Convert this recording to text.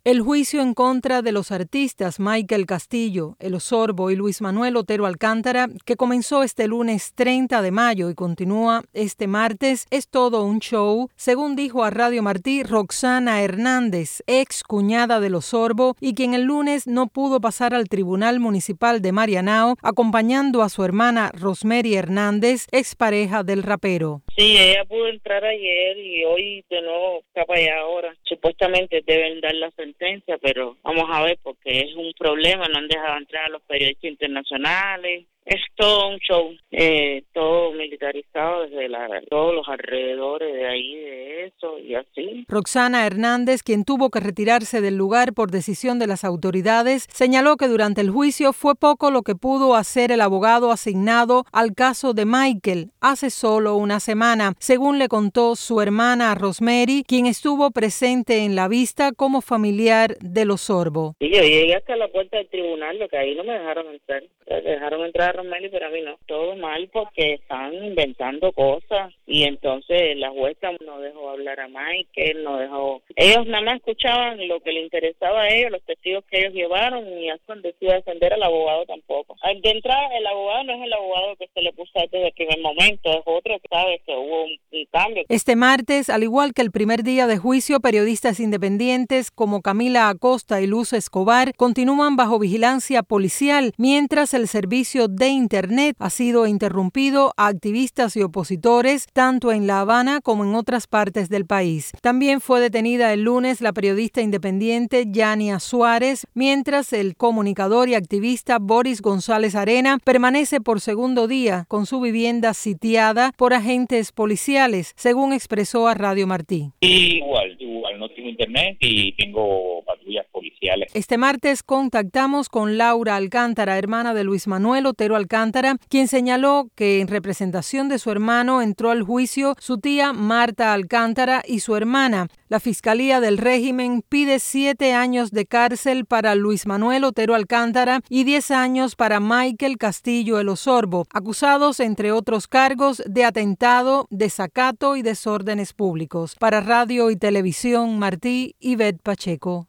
El juicio en contra de los artistas Michael Castillo, El Osorbo y Luis Manuel Otero Alcántara, que comenzó este lunes 30 de mayo y continúa este martes, es todo un show, según dijo a Radio Martí Roxana Hernández, ex cuñada del Osorbo y quien el lunes no pudo pasar al Tribunal Municipal de Marianao, acompañando a su hermana Rosemary Hernández, expareja del rapero. Sí, ella pudo entrar ayer y hoy de nuevo está para allá ahora. Supuestamente deben dar la sentencia, pero vamos a ver porque es un problema, no han dejado entrar a los periodistas internacionales. Es todo un show, todo militarizado desde todos los alrededores de ahí, de eso y así. Roxana Hernández, quien tuvo que retirarse del lugar por decisión de las autoridades, señaló que durante el juicio fue poco lo que pudo hacer el abogado asignado al caso de Michael hace solo una semana, según le contó su hermana Rosemary, quien estuvo presente en la vista como familiar del Osorbo. Sí, yo llegué hasta la puerta del tribunal, lo que ahí no me dejaron entrar. Dejaron entrar a Rosemary, pero a mí no. Todo mal porque están inventando cosas y entonces la jueza no dejó hablar a Michael, no dejó. Ellos nada más escuchaban lo que le interesaba a ellos, los testigos que ellos llevaron y eso decidió defender al abogado tampoco. De entrada, el abogado no es el abogado que se le puso desde el primer momento, es otro que sabe que hubo un cambio. Este martes, al igual que el primer día de juicio, periodistas independientes como Camila Acosta y Luz Escobar continúan bajo vigilancia policial, mientras el servicio de Internet ha sido interrumpido a activistas y opositores tanto en La Habana como en otras partes del país. También fue detenida el lunes la periodista independiente Yania Suárez, mientras el comunicador y activista Boris González Arena permanece por segundo día con su vivienda sitiada por agentes policiales, según expresó a Radio Martí. Igual, no tengo internet y tengo patrullas policiales. Este martes contactamos con Laura Alcántara, hermana de Luis Manuel Otero Alcántara, quien señaló que en representación de su hermano entró al juicio su tía Marta Alcántara y su hermana. La Fiscalía del régimen pide 7 años de cárcel para Luis Manuel Otero Alcántara y 10 años para Michael Castillo El Osorbo, acusados entre otros cargos de atentado, desacato y desórdenes públicos. Para Radio y Televisión Martí, Ivette Pacheco.